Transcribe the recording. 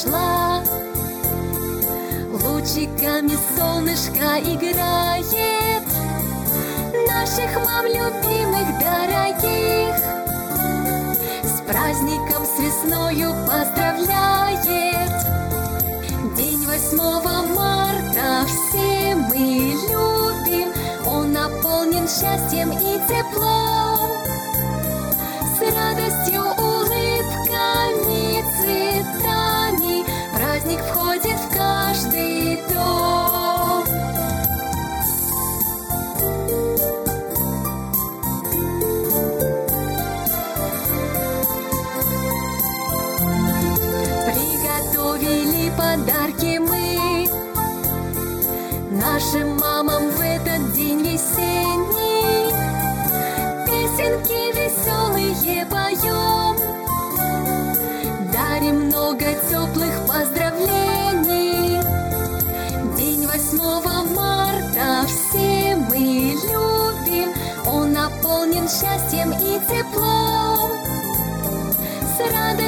пришла. Лучиками солнышко играет, наших мам любимых, дорогих, с праздником, с весною поздравляет. День 8 марта все мы любим, он наполнен счастьем и теплом, с радостью, улыбками, цветами. Праздник входит в каждый дом. Приготовили подарки мы нашим мамам в этот день весенний. Песенки веселые поем, дарим много теплых поздравлений. День 8 марта все мы любим, он наполнен счастьем и теплом, с радостью,